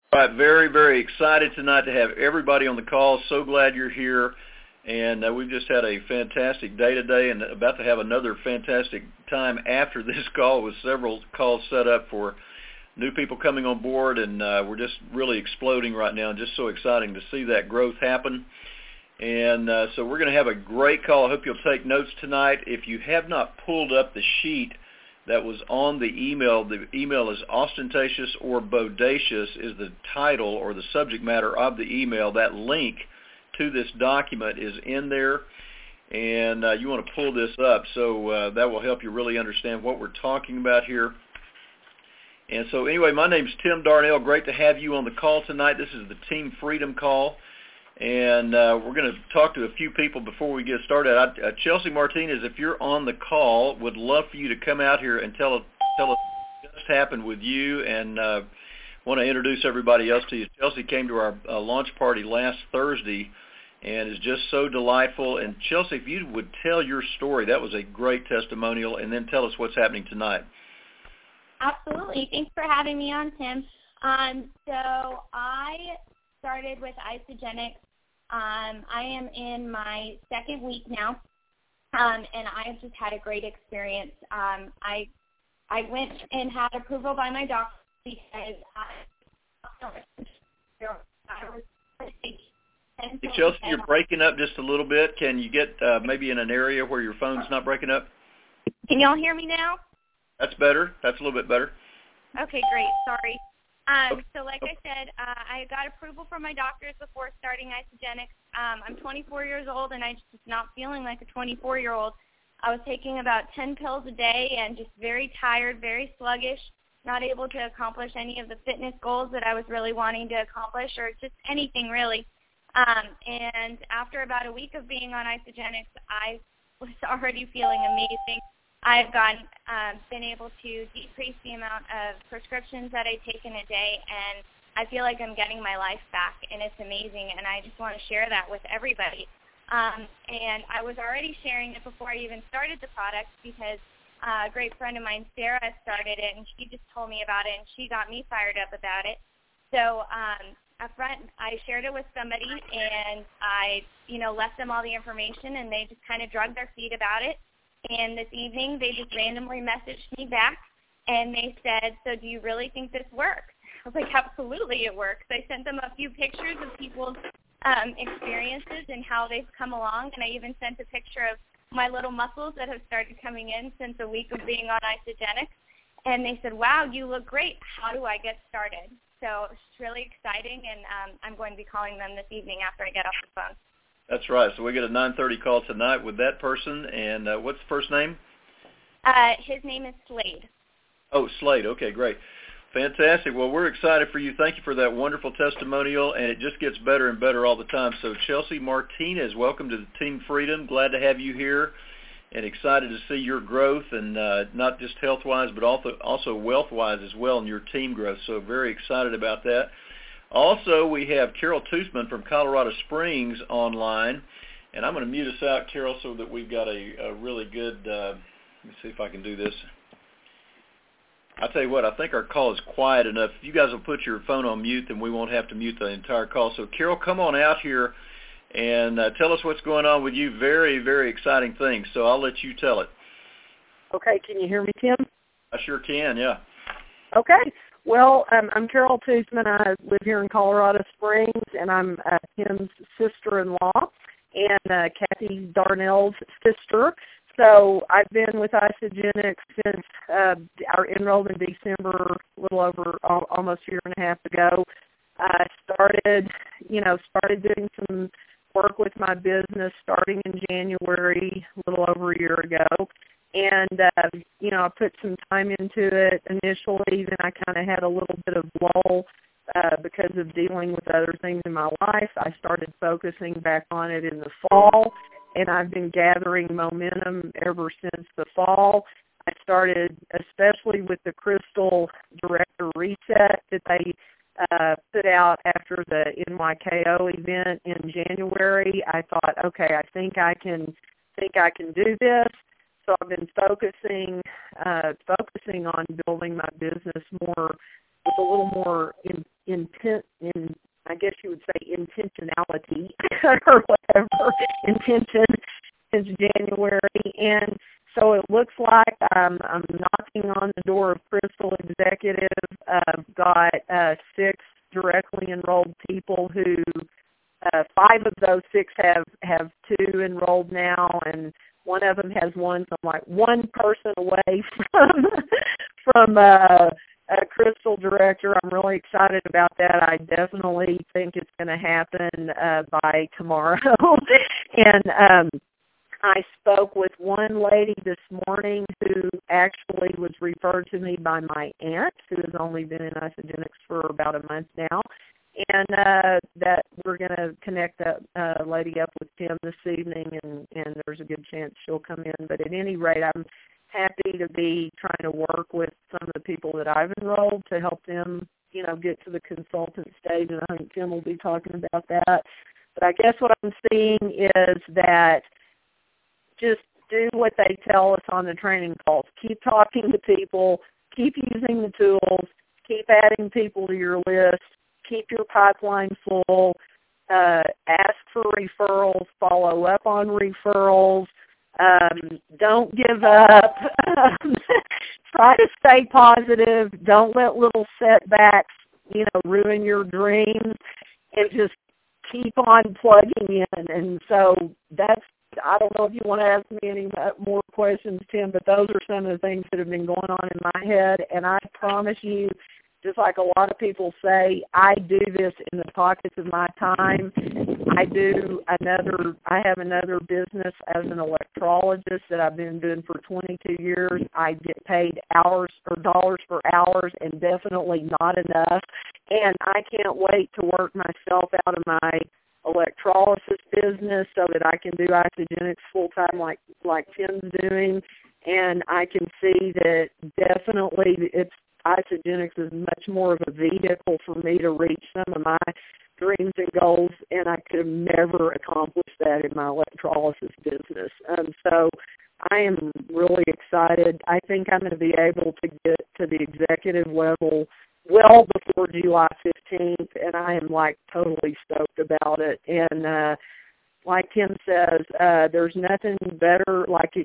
All right, very, very excited tonight to have everybody on the call. So glad you're here. And we've just had a fantastic day today and about to have another fantastic time after this call with several calls set up for new people coming on board. And we're just really exploding right now and just so exciting to see that growth happen. And so we're going to have a great call. I hope you'll take notes tonight. If you have not pulled up the sheet that was on the email is ostentatious or bodacious is the title or the subject matter of the email. That link to this document is in there, and you want to pull this up. So that will help you really understand what we're talking about here. And so anyway, my name's Tim Darnell. Great to have you on the call tonight. This is the Team Freedom call. And we're going to talk to a few people before we get started. Chelsea Martinez, if you're on the call, would love for you to come out here and tell us what just happened with you, and want to introduce everybody else to you. Chelsea came to our launch party last Thursday and is just so delightful. And Chelsea, if you would tell your story, that was a great testimonial, and then tell us what's happening tonight. Absolutely. Thanks for having me on, Tim. So I started with Isagenix. I am in my second week now, and I've just had a great experience. I went and had approval by my doctor because Hey, Chelsea, you're breaking up just a little bit. Can you get maybe in an area where your phone's not breaking up? Can y'all hear me now? That's better. That's a little bit better. Okay, great. Sorry. So like I said, I got approval from my doctors before starting Isagenix. I'm 24 years old, and I just was not feeling like a 24-year-old. I was taking about 10 pills a day and just very tired, very sluggish, not able to accomplish any of the fitness goals that I was really wanting to accomplish, or just anything really. And after about a week of being on Isagenix, I was already feeling amazing. I've been able to decrease the amount of prescriptions that I take in a day, and I feel like I'm getting my life back, and it's amazing, and I just want to share that with everybody. And I was already sharing it before I even started the product because a great friend of mine, Sarah, started it, and she just told me about it, and she got me fired up about it. So I shared it with somebody, and I left them all the information, and they just kind of drug their feet about it. And this evening, they just randomly messaged me back, and they said, so do you really think this works? I was like, absolutely it works. I sent them a few pictures of people's experiences and how they've come along, and I even sent a picture of my little muscles that have started coming in since a week of being on Isagenix. And they said, wow, you look great. How do I get started? So it's really exciting, and I'm going to be calling them this evening after I get off the phone. That's right. So we get a 9:30 call tonight with that person. And what's the first name? His name is Slade. Oh, Slade. Okay, great. Fantastic. Well, we're excited for you. Thank you for that wonderful testimonial, and it just gets better and better all the time. So Chelsea Martinez, welcome to the Team Freedom. Glad to have you here and excited to see your growth, and not just health-wise but also wealth-wise as well, and your team growth. So very excited about that. Also, we have Carol Toothman from Colorado Springs online, and I'm going to mute us out, Carol, so that we've got a really good, let me see if I can do this. I'll tell you what, I think our call is quiet enough. If you guys will put your phone on mute, then we won't have to mute the entire call. So, Carol, come on out here and tell us what's going on with you. Very, very exciting things, so I'll let you tell it. Okay, can you hear me, Tim? I sure can, yeah. Okay. Well, I'm Carol Toothman. I live here in Colorado Springs, and I'm Tim's sister-in-law and Kathy Darnell's sister. So I've been with Isagenix since our enrolled in December, a little over almost a year and a half ago. I started doing some work with my business starting in January, a little over a year ago. And, I put some time into it initially. Then I kind of had a little bit of lull because of dealing with other things in my life. I started focusing back on it in the fall, and I've been gathering momentum ever since the fall. I started, especially with the Crystal Director Reset that they put out after the NYKO event in January. I thought, okay, I think I can do this. So I've been focusing on building my business more with a little more I guess you would say intentionality or whatever, intention since January. And so it looks like I'm knocking on the door of Crystal Executive. I've got 6 directly enrolled people who 5 of those 6 have 2 enrolled now, and one of them has 1. So I'm like one person away from a Crystal Director. I'm really excited about that. I definitely think it's going to happen by tomorrow. And I spoke with one lady this morning who actually was referred to me by my aunt, who has only been in Isagenix for about a month now. And that we're going to connect that lady up with Tim this evening, and there's a good chance she'll come in. But at any rate, I'm happy to be trying to work with some of the people that I've enrolled to help them, get to the consultant stage, and I think Tim will be talking about that. But I guess what I'm seeing is that just do what they tell us on the training calls. Keep talking to people, keep using the tools, keep adding people to your list, keep your pipeline full, ask for referrals, follow up on referrals, don't give up, try to stay positive, don't let little setbacks, ruin your dreams, and just keep on plugging in. And so I don't know if you want to ask me any more questions, Tim, but those are some of the things that have been going on in my head. And I promise you, just like a lot of people say, I do this in the pockets of my time. I have another business as an electrologist that I've been doing for 22 years. I get paid hours or dollars for hours, and definitely not enough. And I can't wait to work myself out of my electrolysis business so that I can do Isagenix full-time like Tim's doing. And I can see that definitely Isagenix is much more of a vehicle for me to reach some of my dreams and goals, and I could have never accomplished that in my electrolysis business. So I am really excited. I think I'm going to be able to get to the executive level well before July 15th, and I am totally stoked about it. And like Tim says, there's nothing better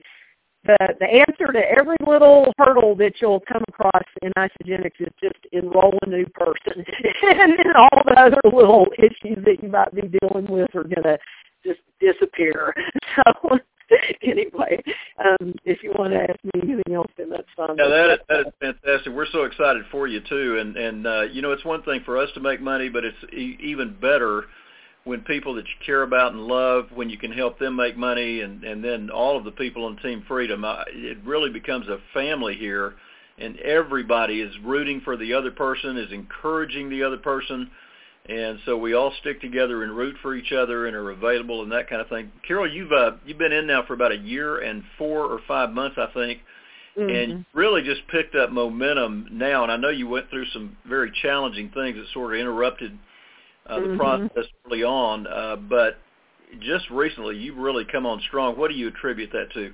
the answer to every little hurdle that you'll come across in Isagenix is just enroll a new person. And then all the other little issues that you might be dealing with are going to just disappear. So anyway, if you want to ask me anything else, then that's fine. Yeah, that is fantastic. We're so excited for you, too. And it's one thing for us to make money, but it's even better when people that you care about and love, when you can help them make money, and then all of the people on Team Freedom, it really becomes a family here, and everybody is rooting for the other person, is encouraging the other person, and so we all stick together and root for each other and are available and that kind of thing. Carol, you've been in now for about a year and 4 or 5 months, I think, and really just picked up momentum now, and I know you went through some very challenging things that sort of interrupted the process early on, but just recently you've really come on strong. What do you attribute that to?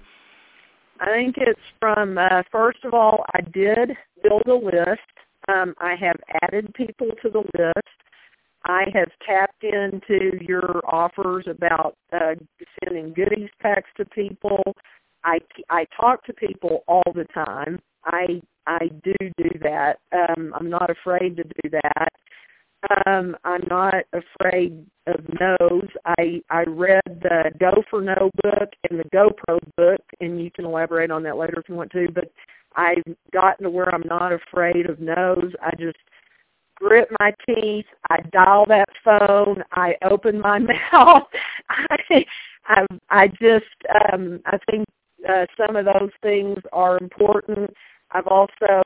I think it's from, first of all, I did build a list. I have added people to the list. I have tapped into your offers about sending goodies packs to people. I talk to people all the time. I do that. I'm not afraid to do that. I'm not afraid of no's. I read the Go for No book and the GoPro book, and you can elaborate on that later if you want to, but I've gotten to where I'm not afraid of no's. I just grit my teeth. I dial that phone. I open my mouth. I think some of those things are important. I've also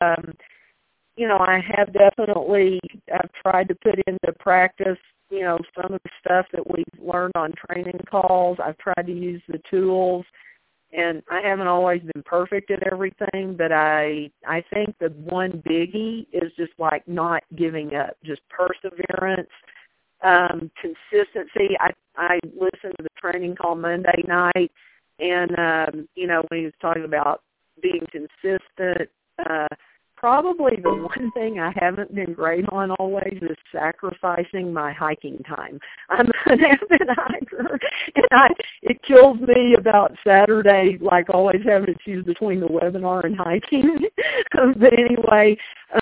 I have definitely tried to put into practice, some of the stuff that we've learned on training calls. I've tried to use the tools, and I haven't always been perfect at everything, but I think the one biggie is just not giving up, just perseverance, consistency. I listened to the training call Monday night, and, when he was talking about being consistent, probably the one thing I haven't been great on always is sacrificing my hiking time. I'm an avid hiker, and it kills me about Saturday, like always having to choose between the webinar and hiking. But anyway,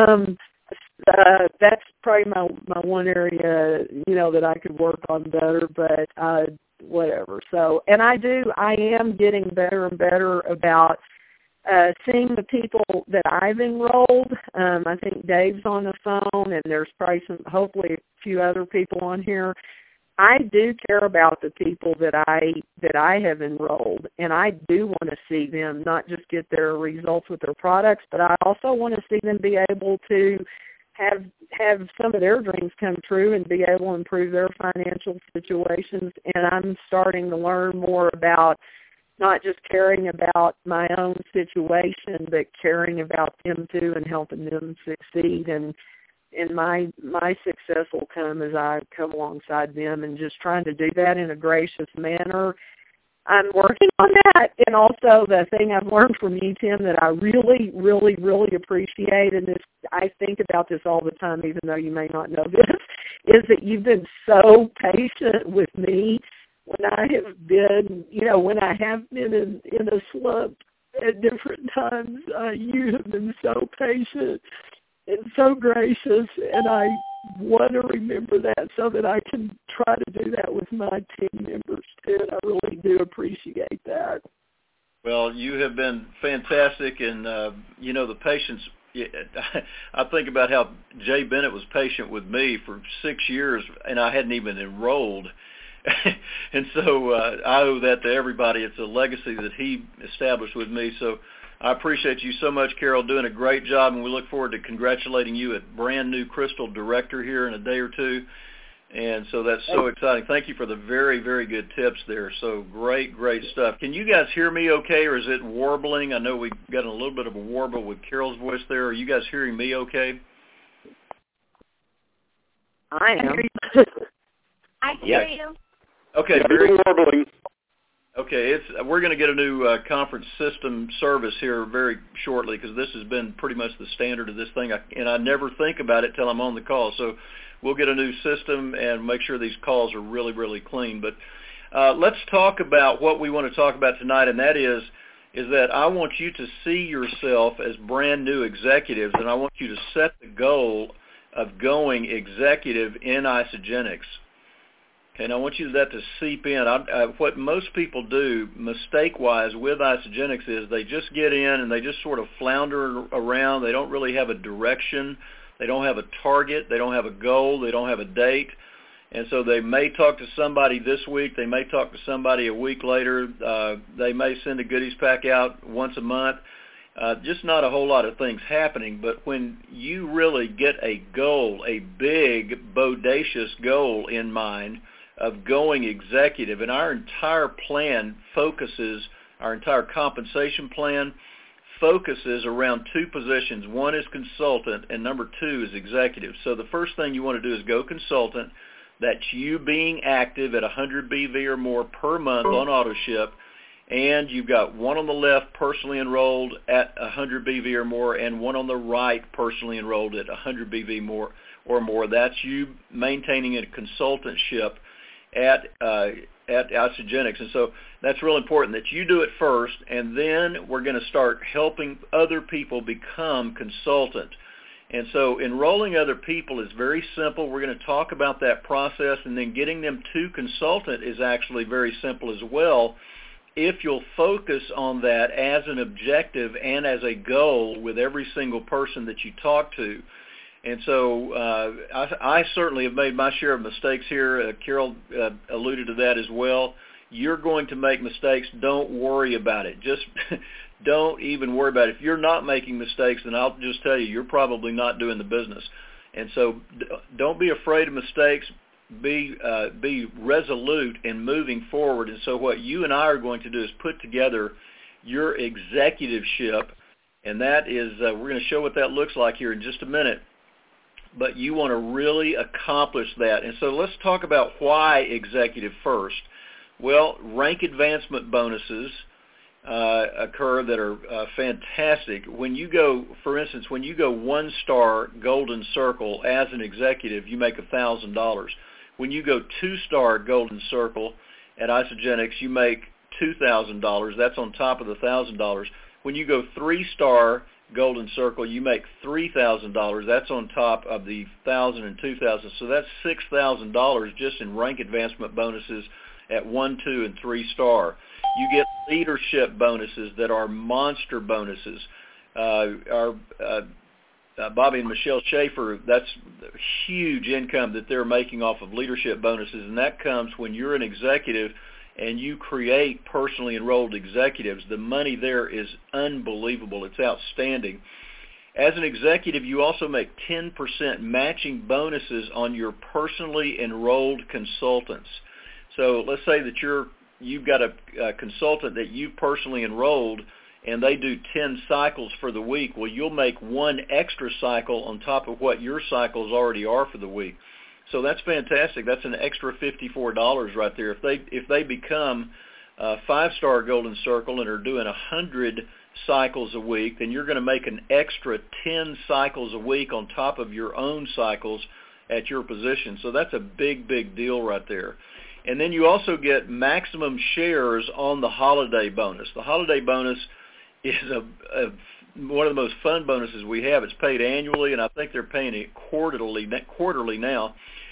that's probably my one area, that I could work on better, but whatever. So, and I am getting better and better about seeing the people that I've enrolled. I think Dave's on the phone, and there's probably hopefully a few other people on here. I do care about the people that I have enrolled, and I do want to see them not just get their results with their products, but I also want to see them be able to have some of their dreams come true and be able to improve their financial situations. And I'm starting to learn more about not just caring about my own situation, but caring about them too and helping them succeed. And my success will come as I come alongside them and just trying to do that in a gracious manner. I'm working on that. And also the thing I've learned from you, Tim, that I really, really, really appreciate, and I think about this all the time, even though you may not know this, is that you've been so patient with me when I have been, in a slump at different times. You have been so patient and so gracious, and I want to remember that so that I can try to do that with my team members too. And I really do appreciate that. Well, you have been fantastic, and the patience. I think about how Jay Bennett was patient with me for 6 years, and I hadn't even enrolled. And so I owe that to everybody. It's a legacy that he established with me. So I appreciate you so much, Carol, doing a great job, and we look forward to congratulating you at brand new Crystal Director here in a day or two. And so that's so exciting. Thank you for the very, very good tips there. So great stuff. Can you guys hear me okay, or is it warbling? I know we got a little bit of a warble with Carol's voice there. Are you guys hearing me okay? I am. I hear you. Okay, very warbling. Okay, we're going to get a new conference system service here very shortly, because this has been pretty much the standard of this thing, and I never think about it till I'm on the call. So we'll get a new system and make sure these calls are really, really clean. But let's talk about what we want to talk about tonight, and that is that I want you to see yourself as brand new executives, and I want you to set the goal of going executive in Isagenix. And I want you that to seep in. What most people do, mistake-wise, with Isagenix is they just get in and they just sort of flounder around. They don't really have a direction. They don't have a target. They don't have a goal. They don't have a date. And so they may talk to somebody this week. They may talk to somebody a week later. They may send a goodies pack out once a month. Just not a whole lot of things happening. But when you really get a goal, a big, bodacious goal in mind, of going executive, and our entire plan focuses, our entire compensation plan focuses around two positions. One is consultant, and number two is executive. So the first thing you want to do is go consultant. That's you being active at 100 BV or more per month on AutoShip, and you've got one on the left personally enrolled at 100 BV or more, and one on the right personally enrolled at 100 BV more or more. That's you maintaining a consultantship at Isagenix. And so that's real important that you do it first, and then we're going to start helping other people become consultant. And so enrolling other people is very simple. We're going to talk about that process, and then getting them to consultant is actually very simple as well, if you'll focus on that as an objective and as a goal with every single person that you talk to. And so I certainly have made my share of mistakes here. Carol alluded to that as well. You're going to make mistakes. Don't worry about it. Just don't even worry about it. If you're not making mistakes, then I'll just tell you, you're probably not doing the business. And so don't be afraid of mistakes. Be resolute in moving forward. And so what you and I are going to do is put together your executiveship, and that is we're going to show what that looks like here in just a minute. But you want to really accomplish that. And so let's talk about why executive first. Well, rank advancement bonuses occur that are fantastic. When you go, for instance, when you go 1-star Golden Circle as an executive, you make $1,000. When you go 2-star Golden Circle at Isagenix, you make $2,000. That's on top of the $1,000. When you go 3-star Golden Circle, you make $3,000. That's on top of the $1,000 and $2,000. So that's $6,000 just in rank advancement bonuses at 1, 2, and 3-star. You get leadership bonuses that are monster bonuses. Bobby and Michelle Schaefer, that's huge income that they're making off of leadership bonuses, and that comes when you're an executive and you create personally enrolled executives. The money there is unbelievable. It's outstanding. As an executive, you also make 10% matching bonuses on your personally enrolled consultants. So let's say that you've got a consultant that you personally enrolled, and they do 10 cycles for the week. Well, you'll make 1 extra cycle on top of what your cycles already are for the week. So that's fantastic. That's an extra $54 right there. If they become 5-star Golden Circle and are doing 100 cycles a week, then you're going to make an extra 10 cycles a week on top of your own cycles at your position. So that's a big, big deal right there. And then you also get maximum shares on the holiday bonus. The holiday bonus is one of the most fun bonuses we have. It's paid annually, and I think they're paying it quarterly now.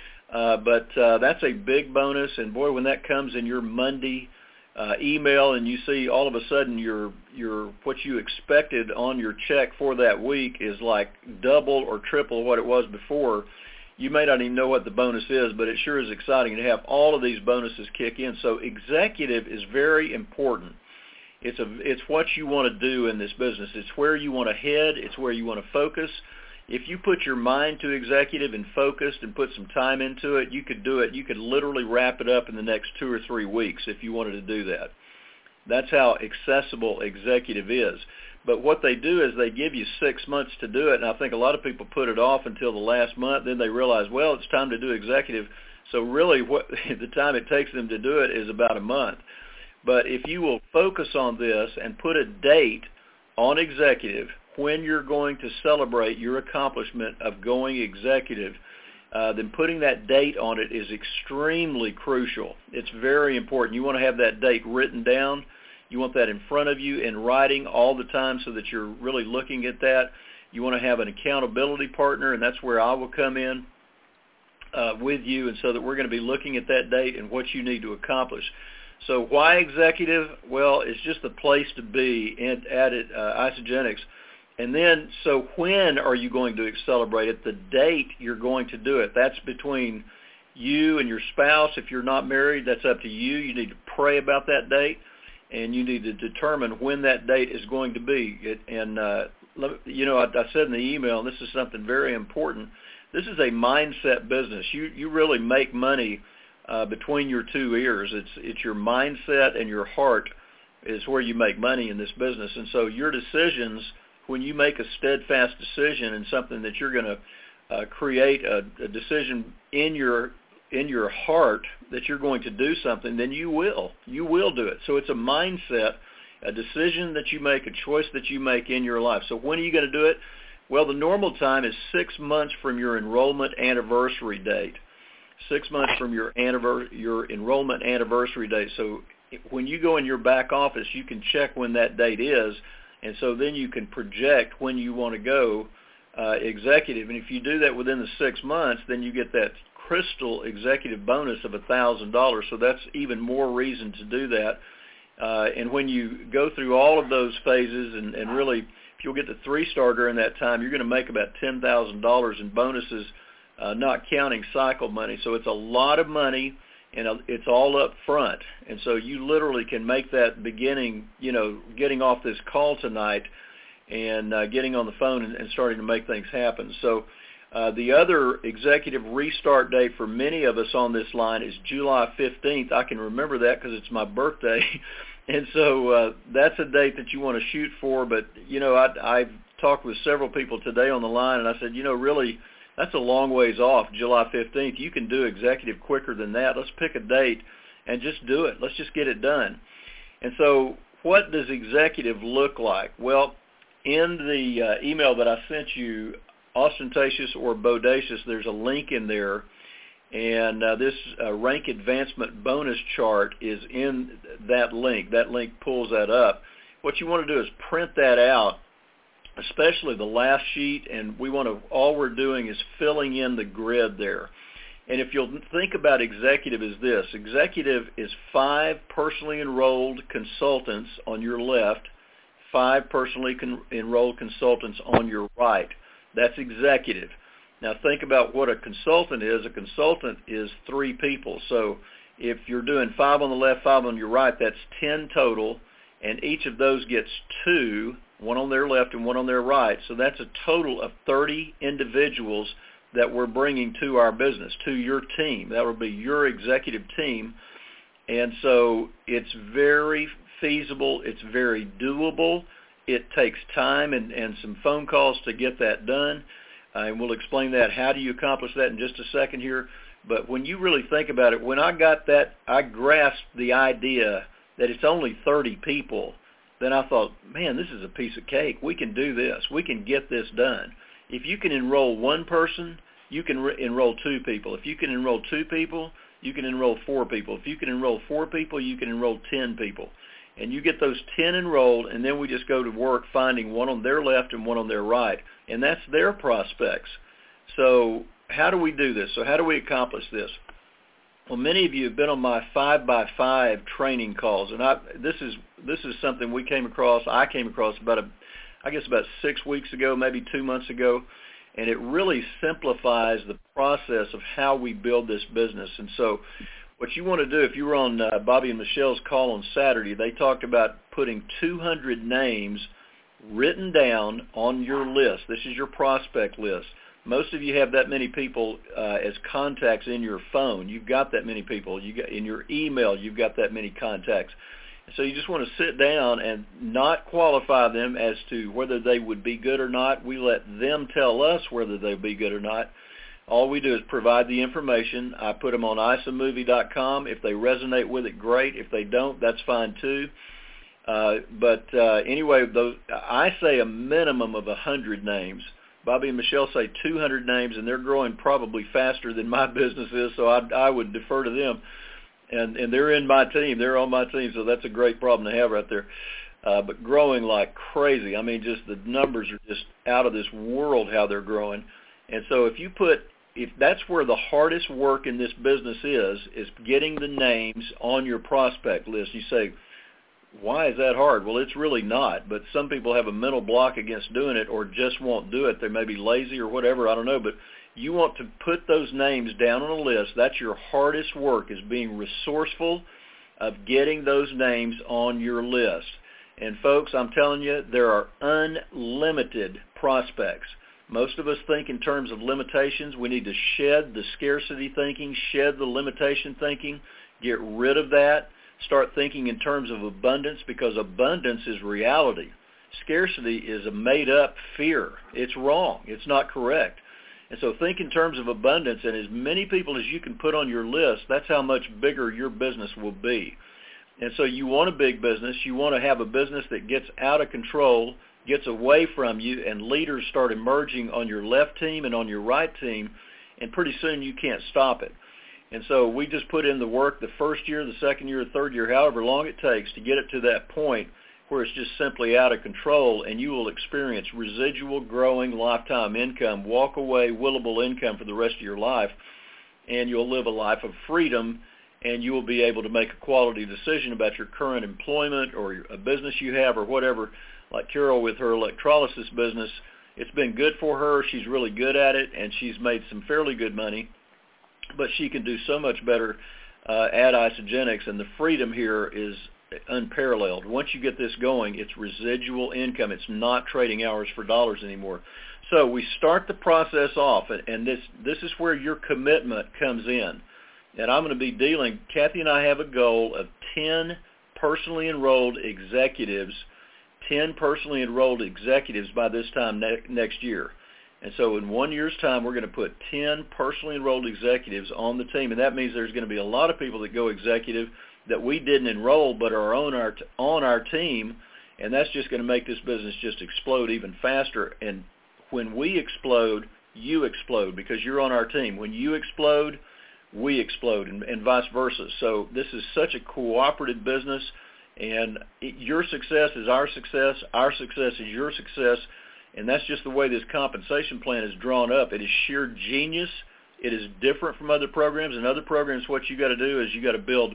But that's a big bonus, and boy, when that comes in your Monday email, and you see all of a sudden your what you expected on your check for that week is like double or triple what it was before, you may not even know what the bonus is, but it sure is exciting to have all of these bonuses kick in. So executive is very important. It's what you want to do in this business. It's where you want to head. It's where you want to focus. If you put your mind to executive and focused and put some time into it, you could do it. You could literally wrap it up in the next 2 or 3 weeks if you wanted to do that. That's how accessible executive is. But what they do is they give you 6 months to do it, and I think a lot of people put it off until the last month. Then they realize, well, it's time to do executive. So really the time it takes them to do it is about a month. But if you will focus on this and put a date on executive when you're going to celebrate your accomplishment of going executive, then putting that date on it is extremely crucial. It's very important. You want to have that date written down. You want that in front of you in writing all the time so that you're really looking at that. You want to have an accountability partner, and that's where I will come in with you, and so that we're going to be looking at that date and what you need to accomplish. So why executive? Well, it's just the place to be at Isagenix. And then, so when are you going to celebrate it? The date you're going to do it. That's between you and your spouse. If you're not married, that's up to you. You need to pray about that date, and you need to determine when that date is going to be. I said in the email, and this is something very important, this is a mindset business. You really make money between your 2 ears. It's your mindset and your heart is where you make money in this business. And so your decisions, when you make a steadfast decision and something that you're going to create a decision in your heart that you're going to do something, then you will do it. So it's a mindset, a decision that you make, a choice that you make in your life. So when are you going to do it? Well, the normal time is 6 months from your enrollment anniversary date. 6 months from your enrollment anniversary date. So when you go in your back office, you can check when that date is, and so then you can project when you want to go executive. And if you do that within the 6 months, then you get that crystal executive bonus of $1,000. So that's even more reason to do that. And when you go through all of those phases, and really, if you'll get to 3-star during that time, you're going to make about $10,000 in bonuses, not counting cycle money. So it's a lot of money, and it's all up front. And so you literally can make that beginning, getting off this call tonight and getting on the phone and starting to make things happen. So the other executive restart date for many of us on this line is July 15th. I can remember that because it's my birthday. And so that's a date that you want to shoot for. But, I've talked with several people today on the line, and I said, really, that's a long ways off, July 15th. You can do executive quicker than that. Let's pick a date and just do it. Let's just get it done. And so what does executive look like? Well, in the email that I sent you, ostentatious or bodacious, there's a link in there, and this rank advancement bonus chart is in that link. That link pulls that up. What you want to do is print that out, especially the last sheet, and all we're doing is filling in the grid there. And if you'll think about executive as this, executive is 5 personally enrolled consultants on your left, 5 personally enrolled consultants on your right. That's executive. Now think about what a consultant is. A consultant is 3 people. So if you're doing 5 on the left, 5 on your right, that's 10 total, and each of those gets 2, one on their left and one on their right. So that's a total of 30 individuals that we're bringing to our business, to your team. That will be your executive team. And so it's very feasible. It's very doable. It takes time and some phone calls to get that done. And we'll explain that. How do you accomplish that in just a second here? But when you really think about it, when I got that, I grasped the idea that it's only 30 people. Then I thought, man, this is a piece of cake. We can do this. We can get this done. If you can enroll 1 person, you can enroll 2 people. If you can enroll 2 people, you can enroll 4 people. If you can enroll 4 people, you can enroll 10 people. And you get those 10 enrolled, and then we just go to work finding one on their left and one on their right. And that's their prospects. So how do we do this? So how do we accomplish this? Well, many of you have been on my 5x5 training calls, and this is something I came across about 6 weeks ago, maybe 2 months ago, and it really simplifies the process of how we build this business. And so what you want to do, if you were on Bobby and Michelle's call on Saturday, they talked about putting 200 names written down on your list. This is your prospect list. Most of you have that many people as contacts in your phone. You've got that many people. In your email, you've got that many contacts. So you just want to sit down and not qualify them as to whether they would be good or not. We let them tell us whether they'll be good or not. All we do is provide the information. I put them on isomovie.com. If they resonate with it, great. If they don't, that's fine too. Anyway, I say a minimum of 100 names. Bobby and Michelle say 200 names, and they're growing probably faster than my business is, so I would defer to them. And they're in my team. They're on my team, so that's a great problem to have right there. But growing like crazy. I mean, just the numbers are just out of this world how they're growing. And so if that's where the hardest work in this business is getting the names on your prospect list. You say, why is that hard? Well, it's really not, but some people have a mental block against doing it or just won't do it. They may be lazy or whatever, I don't know, but you want to put those names down on a list. That's your hardest work, is being resourceful of getting those names on your list. And folks, I'm telling you, there are unlimited prospects. Most of us think in terms of limitations. We need to shed the scarcity thinking, shed the limitation thinking, get rid of that. Start thinking in terms of abundance, because abundance is reality. Scarcity is a made-up fear. It's wrong. It's not correct. And so think in terms of abundance, and as many people as you can put on your list, that's how much bigger your business will be. And so you want a big business. You want to have a business that gets out of control, gets away from you, and leaders start emerging on your left team and on your right team, and pretty soon you can't stop it. And so we just put in the work the first year, the second year, the third year, however long it takes to get it to that point where it's just simply out of control, and you will experience residual growing lifetime income, walk away willable income for the rest of your life, and you'll live a life of freedom, and you will be able to make a quality decision about your current employment or a business you have or whatever. Like Carol with her electrolysis business, it's been good for her. She's really good at it, and she's made some fairly good money. But she can do so much better at Isagenix, and the freedom here is unparalleled. Once you get this going, it's residual income. It's not trading hours for dollars anymore. So we start the process off, and this is where your commitment comes in. And I'm going to be Kathy and I have a goal of 10 personally enrolled executives, 10 personally enrolled executives by this time next year. And so in 1 year's time, we're going to put 10 personally enrolled executives on the team. And that means there's going to be a lot of people that go executive. that we didn't enroll but are on our team, and that's just going to make this business just explode even faster. And when we explode, you explode because you're on our team. When you explode, we explode, and vice versa. So this is such a cooperative business, and your success is our success is your success, and that's just the way this compensation plan is drawn up. It is sheer genius. It is different from other programs. In other programs, what you got to do is you got to build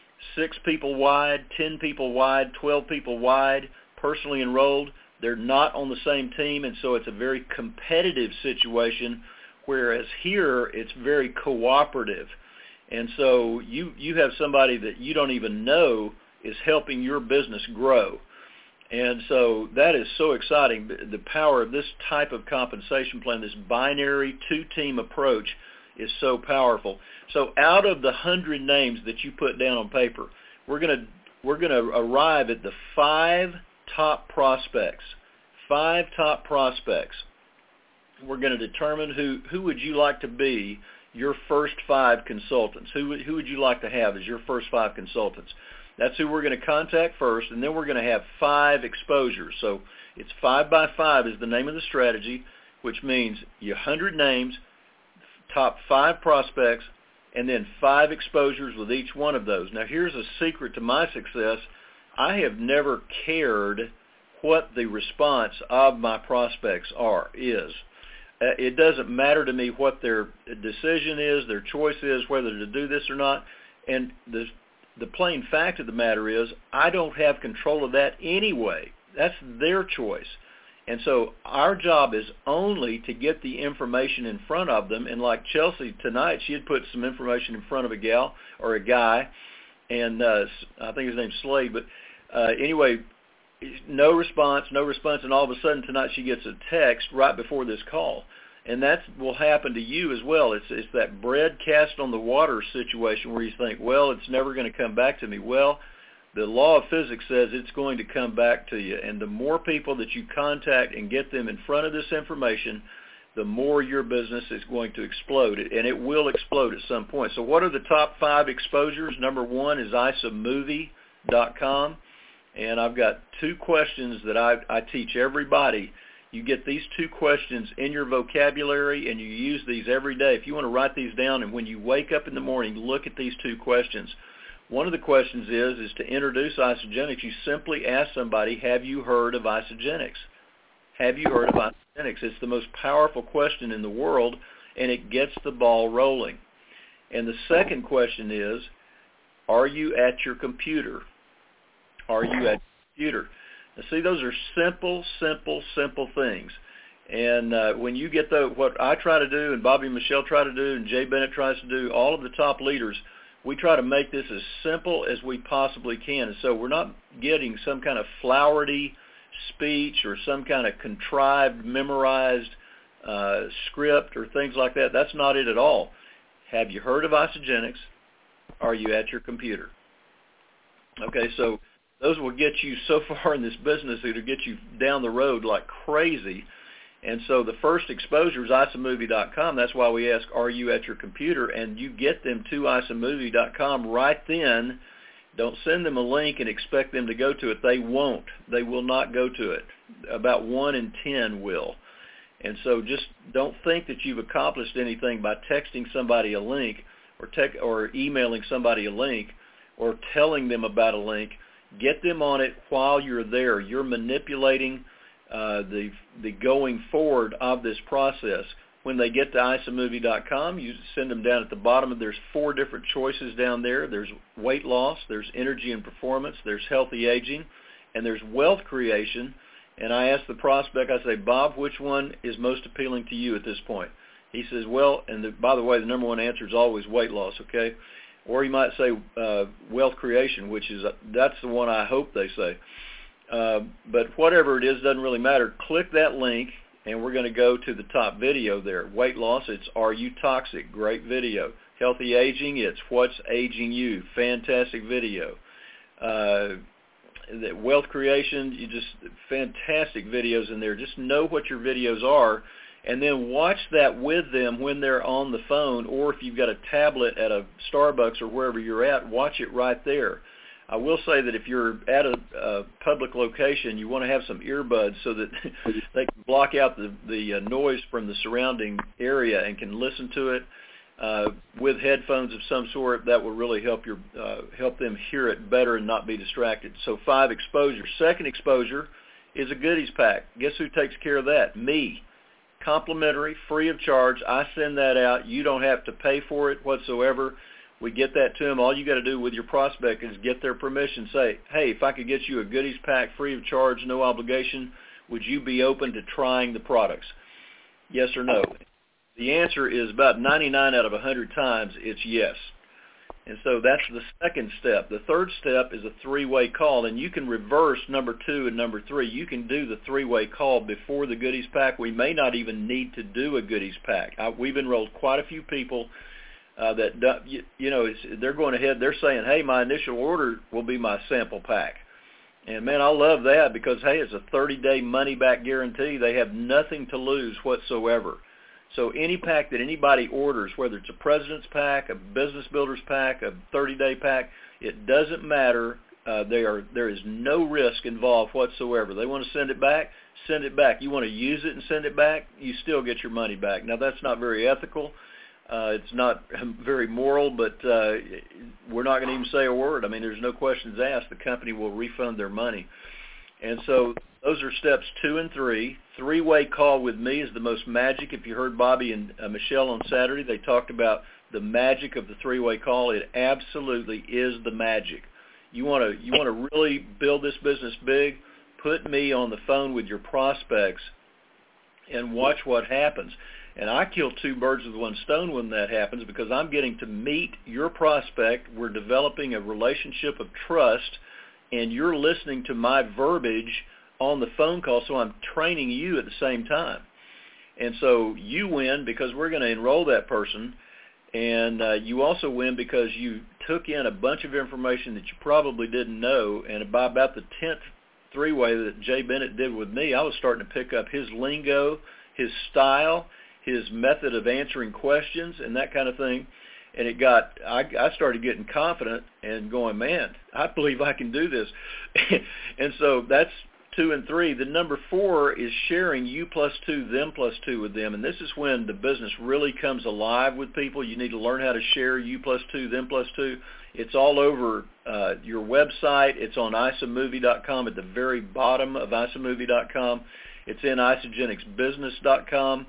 6 people wide, 10 people wide, 12 people wide, personally enrolled. They're not on the same team, and so it's a very competitive situation, whereas here it's very cooperative. And so you have somebody that you don't even know is helping your business grow. And so that is so exciting. The power of this type of compensation plan, this binary 2-team approach, is so powerful. So out of the 100 names that you put down on paper, we're going to arrive at the 5 top prospects. 5 top prospects. We're going to determine who would you like to be your first 5 consultants. Who would you like to have as your first 5 consultants? That's who we're going to contact first, and then we're going to have 5 exposures. So it's 5 by 5 is the name of the strategy, which means 100 names, top 5 prospects, and then 5 exposures with each one of those. Now here's a secret to my success. I have never cared what the response of my prospects is. It doesn't matter to me what their decision is, their choice is, whether to do this or not. And the plain fact of the matter is I don't have control of that anyway. That's their choice. And so our job is only to get the information in front of them. And like Chelsea tonight, she had put some information in front of a gal or a guy, and I think his name's Slade. But anyway, no response, and all of a sudden tonight she gets a text right before this call. And that will happen to you as well. It's that bread cast on the water situation where you think, well, it's never going to come back to me. Well, the law of physics says it's going to come back to you. And the more people that you contact and get them in front of this information, the more your business is going to explode. And it will explode at some point. So what are the top 5 exposures? Number 1 is isamovie.com. And I've got 2 questions that I teach everybody. You get these 2 questions in your vocabulary, and you use these every day. If you want to write these down, and when you wake up in the morning, look at these 2 questions. One of the questions is to introduce Isagenix. You simply ask somebody, have you heard of Isagenix? Have you heard of Isagenix? It's the most powerful question in the world, and it gets the ball rolling. And the second question is, are you at your computer? Are you at your computer? Now, see, those are simple things. And when you get what I try to do, and Bobby and Michelle try to do, and Jay Bennett tries to do, all of the top leaders, we try to make this as simple as we possibly can. And so we're not getting some kind of flowery speech or some kind of contrived, memorized script or things like that. That's not it at all. Have you heard of Isagenix? Are you at your computer? Okay, so those will get you so far in this business, it'll get you down the road like crazy. And so the first exposure is isamovie.com. That's why we ask, are you at your computer? And you get them to isamovie.com right then. Don't send them a link and expect them to go to it. They won't. They will not go to it. About 1 in 10 will. And so just don't think that you've accomplished anything by texting somebody a link or emailing somebody a link or telling them about a link. Get them on it while you're there. You're manipulating the going forward of this process. When they get to isamovie.com, you send them down at the bottom. There's 4 different choices down there. There's weight loss, there's energy and performance, there's healthy aging, and there's wealth creation. And I ask the prospect, I say, Bob, which one is most appealing to you at this point? He says, well, and by the way, the number 1 answer is always weight loss, okay? Or you might say wealth creation, which is that's the one I hope they say. But whatever it is, doesn't really matter. Click that link, and we're going to go to the top video there. Weight loss, it's Are You Toxic? Great video. Healthy aging, it's What's Aging You? Fantastic video. The wealth creation, fantastic videos in there. Just know what your videos are, and then watch that with them when they're on the phone, or if you've got a tablet at a Starbucks or wherever you're at, watch it right there. I will say that if you're at a public location, you want to have some earbuds so that they can block out the noise from the surrounding area and can listen to it with headphones of some sort. That will really help them hear it better and not be distracted. So 5 exposures. Second exposure is a goodies pack. Guess who takes care of that? Me. Complimentary, free of charge. I send that out. You don't have to pay for it whatsoever. We get that to them. All you got to do with your prospect is get their permission. Say, hey, if I could get you a goodies pack free of charge, no obligation, would you be open to trying the products? Yes or no? The answer is about 99 out of 100 times it's yes. And so that's the second step. The third step is a 3-way call, and you can reverse number 2 and number 3. You can do the 3-way call before the goodies pack. We may not even need to do a goodies pack. We've enrolled quite a few people that, they're going ahead, they're saying, hey, my initial order will be my sample pack. And, man, I love that because, hey, it's a 30-day money-back guarantee. They have nothing to lose whatsoever. So any pack that anybody orders, whether it's a President's Pack, a Business Builder's Pack, a 30-day pack, it doesn't matter. There is no risk involved whatsoever. They want to send it back, send it back. You want to use it and send it back, you still get your money back. Now, that's not very ethical. It's not very moral, but we're not going to even say a word. I mean, there's no questions asked. The company will refund their money. And so those are steps 2 and 3. 3-way call with me is the most magic. If you heard Bobby and Michelle on Saturday, they talked about the magic of the 3-way call. It absolutely is the magic. You want to really build this business big, put me on the phone with your prospects and watch what happens. And I kill 2 birds with 1 stone when that happens because I'm getting to meet your prospect. We're developing a relationship of trust, and you're listening to my verbiage on the phone call, so I'm training you at the same time. And so you win because we're going to enroll that person, and you also win because you took in a bunch of information that you probably didn't know, and by about the 10th 3-way that Jay Bennett did with me, I was starting to pick up his lingo, his style, his method of answering questions and that kind of thing. And I started getting confident and going, man, I believe I can do this. And so that's 2 and 3. The number 4 is sharing you plus 2, them plus 2 with them. And this is when the business really comes alive with people. You need to learn how to share you plus 2, them plus 2. It's all over your website. It's on isamovie.com at the very bottom of isamovie.com. It's in isogenicsbusiness.com.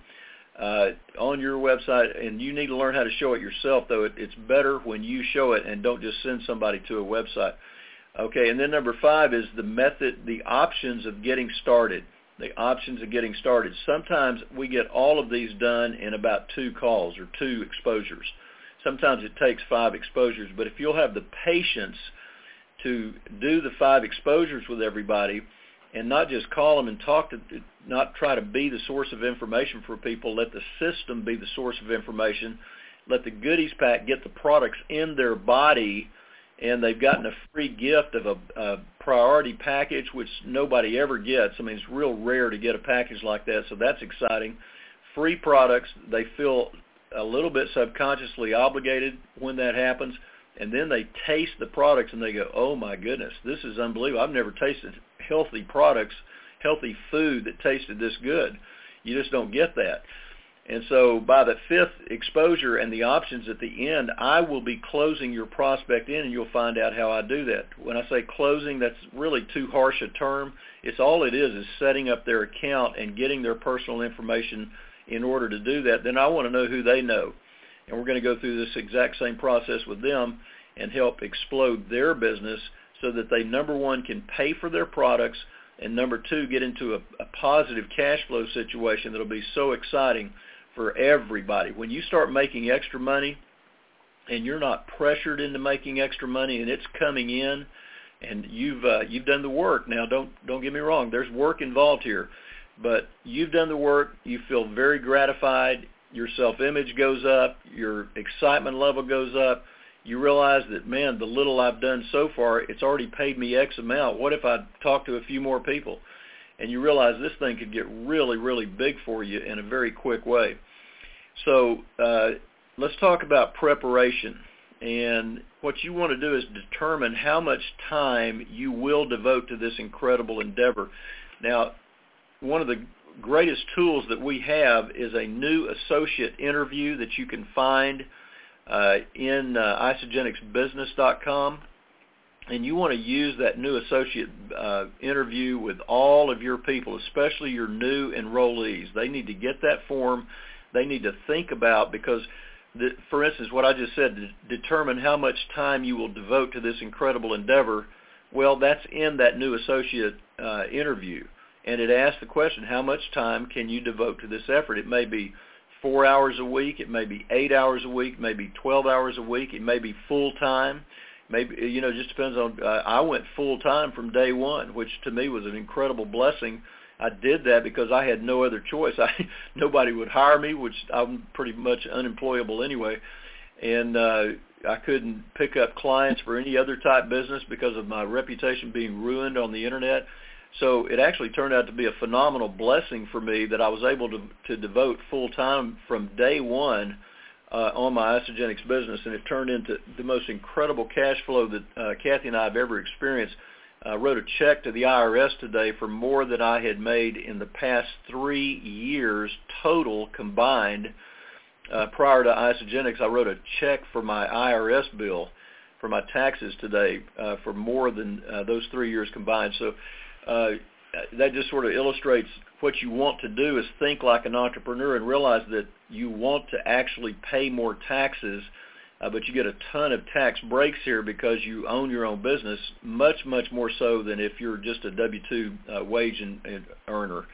On your website, and you need to learn how to show it yourself, though. It's better when you show it and don't just send somebody to a website. Okay, and then number 5 is the method, the options of getting started. The options of getting started. Sometimes we get all of these done in about 2 calls or 2 exposures. Sometimes it takes 5 exposures, but if you'll have the patience to do the 5 exposures with everybody, and not just call them and talk to, not try to be the source of information for people. Let the system be the source of information. Let the goodies pack get the products in their body, and they've gotten a free gift of a priority package, which nobody ever gets. I mean, it's real rare to get a package like that, so that's exciting. Free products, they feel a little bit subconsciously obligated when that happens, and then they taste the products and they go, oh my goodness, this is unbelievable. I've never tasted healthy products, healthy food that tasted this good. You just don't get that. And so by the 5th exposure and the options at the end, I will be closing your prospect in, and you'll find out how I do that. When I say closing, that's really too harsh a term. It's all it is setting up their account and getting their personal information in order to do that. Then I want to know who they know. And we're going to go through this exact same process with them and help explode their business so that they, number 1, can pay for their products, and number 2, get into a positive cash flow situation that'll be so exciting for everybody. When you start making extra money and you're not pressured into making extra money and it's coming in and you've done the work. Now, don't get me wrong. There's work involved here, but you've done the work. You feel very gratified. Your self-image goes up. Your excitement level goes up. You realize that, man, the little I've done so far, it's already paid me X amount. What if I talk to a few more people? and you realize this thing could get really, really big for you in a very quick way. So let's talk about preparation. And what you want to do is determine how much time you will devote to this incredible endeavor. Now, one of the greatest tools that we have is a new associate interview that you can find in isogenicsbusiness.com. And you want to use that new associate interview with all of your people, especially your new enrollees. They need to get that form. They need to think about, because, for instance, what I just said, to determine how much time you will devote to this incredible endeavor, well, that's in that new associate interview. And it asks the question, how much time can you devote to this effort? It may be 4 hours a week. It may be 8 hours a week, maybe 12 hours a week. It may be full-time. Maybe, it just depends on, I went full-time from day one, which to me was an incredible blessing. I did that because I had no other choice. Nobody would hire me, which I'm pretty much unemployable anyway. And I couldn't pick up clients for any other type business because of my reputation being ruined on the Internet. So it actually turned out to be a phenomenal blessing for me that I was able to devote full-time from day one on my Isogenics business, and it turned into the most incredible cash flow that Kathy and I have ever experienced. I wrote a check to the IRS today for more than I had made in the past 3 years total combined. Prior to Isogenics, I wrote a check for my IRS bill for my taxes today for more than those 3 years combined. So that just sort of illustrates what you want to do is think like an entrepreneur and realize that you want to actually pay more taxes, but you get a ton of tax breaks here because you own your own business, much, much more so than if you're just a W-2 wage and earner.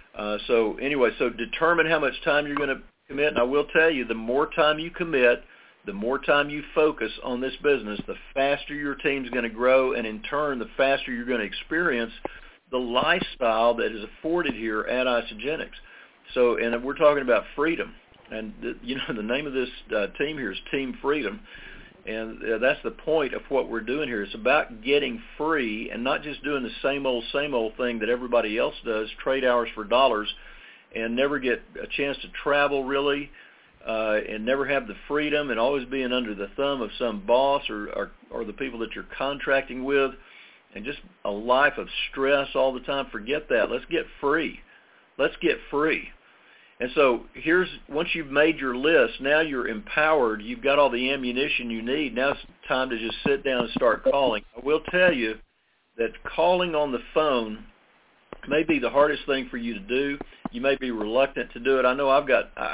So anyway, so determine how much time you're going to commit, and I will tell you, the more time you commit, the more time you focus on this business, the faster your team's going to grow, and in turn, the faster you're going to experience the lifestyle that is afforded here at Isogenics. So, and we're talking about freedom, and the name of this team here is Team Freedom, and that's the point of what we're doing here. It's about getting free and not just doing the same old thing that everybody else does, trade hours for dollars, and never get a chance to travel really, and never have the freedom, and always being under the thumb of some boss or the people that you're contracting with, and just a life of stress all the time. Forget that. Let's get free. Let's get free. And so once you've made your list, now you're empowered. You've got all the ammunition you need. Now it's time to just sit down and start calling. I will tell you that calling on the phone may be the hardest thing for you to do. You may be reluctant to do it. I know I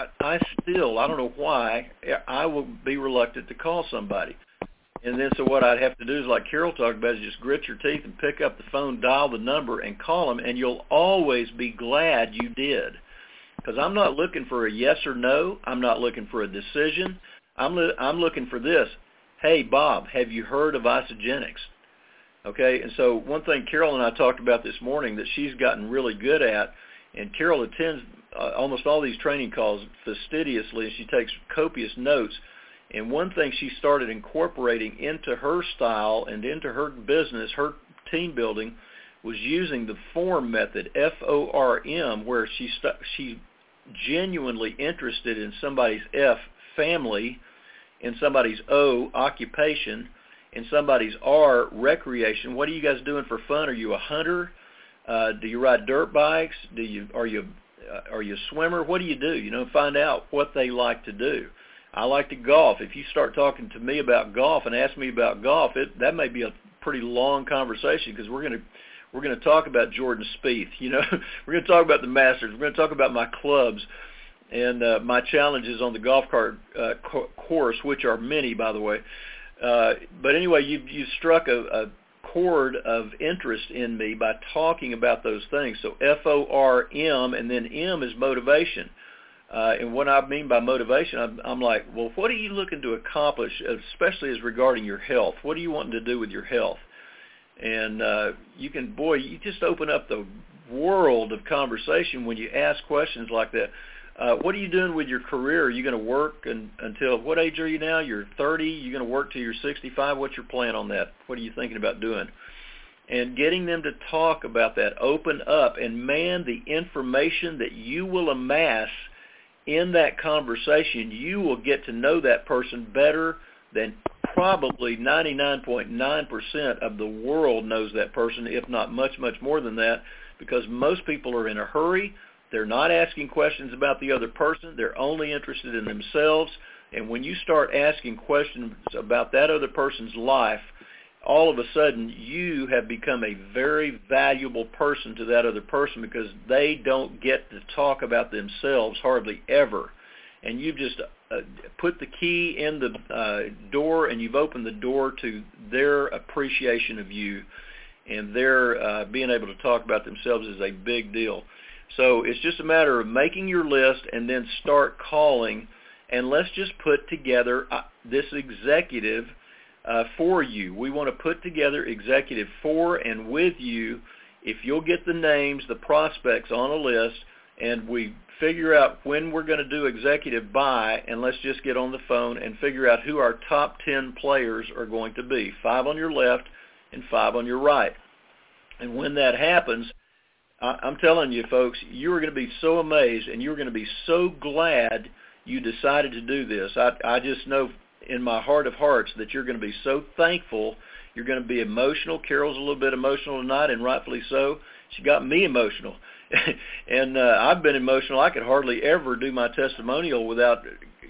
don't know why, I will be reluctant to call somebody. And then so what I'd have to do is, like Carol talked about, is just grit your teeth and pick up the phone, dial the number, and call them, and you'll always be glad you did. Because I'm not looking for a yes or no. I'm not looking for a decision. I'm looking for this. Hey, Bob, have you heard of Isogenics? Okay, and so one thing Carol and I talked about this morning that she's gotten really good at, and Carol attends almost all these training calls fastidiously, and she takes copious notes. And one thing she started incorporating into her style and into her business, her team building, was using the FORM method, F-O-R-M, where she's genuinely interested in somebody's F, family, in somebody's O, occupation, in somebody's R, recreation. What are you guys doing for fun? Are you a hunter? Do you ride dirt bikes? Are you a swimmer? What do you do? Find out what they like to do. I like to golf. If you start talking to me about golf and ask me about golf, that may be a pretty long conversation, because we're going to talk about Jordan Spieth. We're going to talk about the Masters. We're going to talk about my clubs and my challenges on the golf cart course, which are many, by the way. But anyway, you struck a chord of interest in me by talking about those things. So F-O-R-M, and then M is motivation. And what I mean by motivation, I'm like, well, what are you looking to accomplish, especially as regarding your health? What are you wanting to do with your health? And you just open up the world of conversation when you ask questions like that. What are you doing with your career? Are you going to work until, what age are you now? You're 30. You're going to work till you're 65. What's your plan on that? What are you thinking about doing? and getting them to talk about that, open up, and man, the information that you will amass in that conversation, you will get to know that person better than probably 99.9% of the world knows that person, if not much, much more than that, because most people are in a hurry. They're not asking questions about the other person. They're only interested in themselves. And when you start asking questions about that other person's life, all of a sudden you have become a very valuable person to that other person, because they don't get to talk about themselves hardly ever. And you've just put the key in the door, and you've opened the door to their appreciation of you, and their being able to talk about themselves is a big deal. So it's just a matter of making your list and then start calling, and let's just put together this executive for you. We want to put together executive for and with you. If you'll get the names, the prospects on a list, and we figure out when we're going to do executive by, and let's just get on the phone and figure out who our top 10 players are going to be, 5 on your left and 5 on your right. And when that happens, I'm telling you, folks, you're going to be so amazed, and you're going to be so glad you decided to do this. I just know in my heart of hearts that you're going to be so thankful. You're going to be emotional. Carol's a little bit emotional tonight, and rightfully so. She got me emotional. And I've been emotional. I could hardly ever do my testimonial without,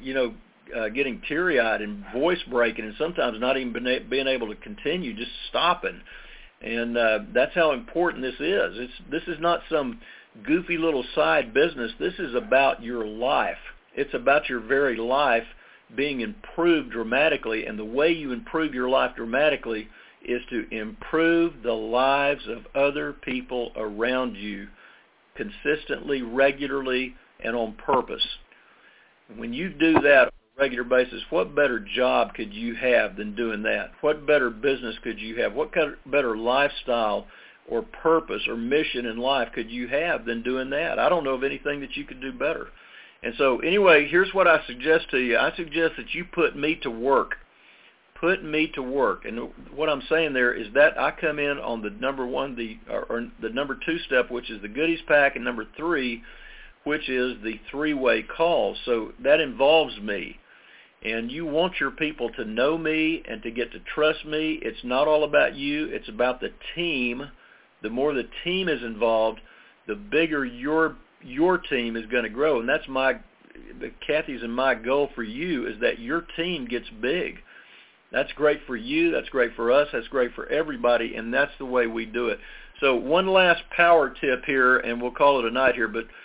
getting teary-eyed and voice breaking, and sometimes not even being able to continue, just stopping. And that's how important this is. This is not some goofy little side business. This is about your life. It's about your very life being improved dramatically, and the way you improve your life dramatically is to improve the lives of other people around you consistently, regularly, and on purpose. And when you do that on a regular basis, what better job could you have than doing that? What better business could you have? What better lifestyle or purpose or mission in life could you have than doing that? I don't know of anything that you could do better. And so anyway, here's what I suggest to you. I suggest that you put me to work. Put me to work. And what I'm saying there is that I come in on the number one, or the number 2 step, which is the goodies pack, and number 3, which is the 3-way call. So that involves me. And you want your people to know me and to get to trust me. It's not all about you. It's about the team. The more the team is involved, the bigger your team is going to grow. And that's Kathy's and my goal for you, is that your team gets big. That's great for you. That's great for us. That's great for everybody, and that's the way we do it. So one last power tip here, and we'll call it a night here, but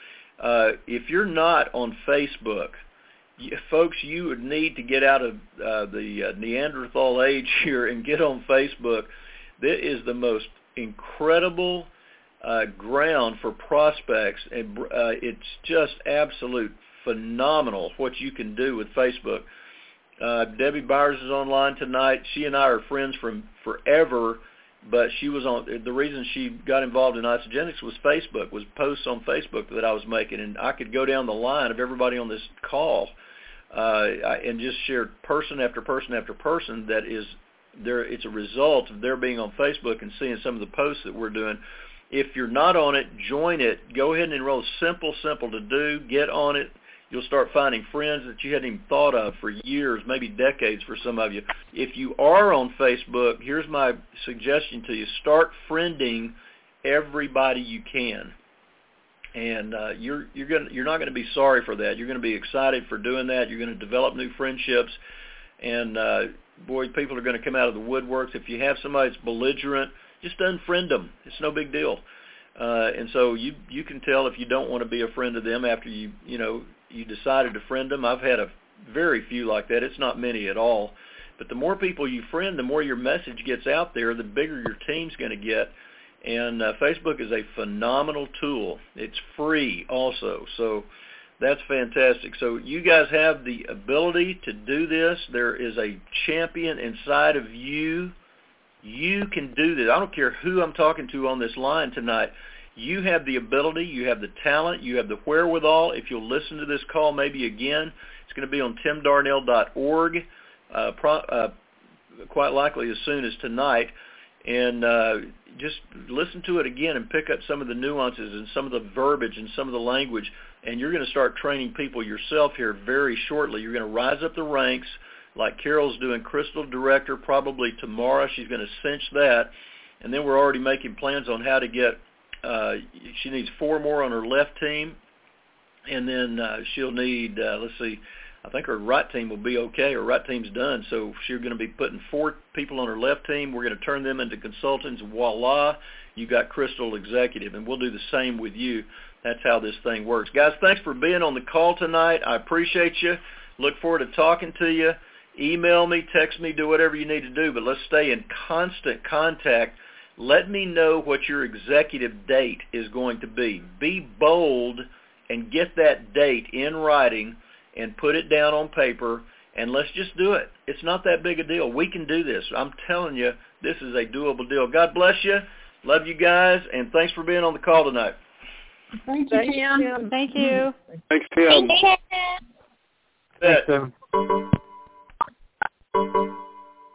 if you're not on Facebook, folks, you would need to get out of the Neanderthal age here and get on Facebook. That is the most incredible ground for prospects, and it's just absolute phenomenal what you can do with Facebook. Debbie Byers is online tonight. She and I are friends from forever, but she was on. The reason she got involved in Isagenix was Facebook, was posts on Facebook that I was making, and I could go down the line of everybody on this call and just share person after person after person that is there. It's a result of their being on Facebook and seeing some of the posts that we're doing. If you're not on it, join it. Go ahead and enroll. Simple to do. Get on it. You'll start finding friends that you hadn't even thought of for years, maybe decades for some of you. If you are on Facebook, here's my suggestion to you. Start friending everybody you can. And you're not going to be sorry for that. You're going to be excited for doing that. You're going to develop new friendships. And, boy, people are going to come out of the woodworks. If you have somebody that's belligerent, just unfriend them. It's no big deal. And so you can tell if you don't want to be a friend of them after you decided to friend them. I've had a very few like that. It's not many at all. But the more people you friend, the more your message gets out there, the bigger your team's going to get. And Facebook is a phenomenal tool. It's free also. So that's fantastic. So you guys have the ability to do this. There is a champion inside of you. You can do this. I don't care who I'm talking to on this line tonight. You have the ability, you have the talent, you have the wherewithal. If you'll listen to this call maybe again, it's going to be on timdarnell.org, quite likely as soon as tonight. and just listen to it again and pick up some of the nuances and some of the verbiage and some of the language, and you're going to start training people yourself here very shortly. You're going to rise up the ranks like Carol's doing Crystal Director probably tomorrow. She's going to cinch that, and then we're already making plans on how to get, she needs 4 more on her left team, and then she'll need, let's see, I think her right team will be okay. Her right team's done, so she's going to be putting 4 people on her left team. We're going to turn them into consultants. Voila, you got Crystal Executive, and we'll do the same with you. That's how this thing works. Guys, thanks for being on the call tonight. I appreciate you. Look forward to talking to you. Email me, text me, do whatever you need to do, but let's stay in constant contact. Let me know what your executive date is going to be. Be bold and get that date in writing and put it down on paper, and let's just do it. It's not that big a deal. We can do this. I'm telling you, this is a doable deal. God bless you. Love you guys, and thanks for being on the call tonight. Thank you, Tim. Thank you. Thanks, Tim. Thank you. Thanks, Tim.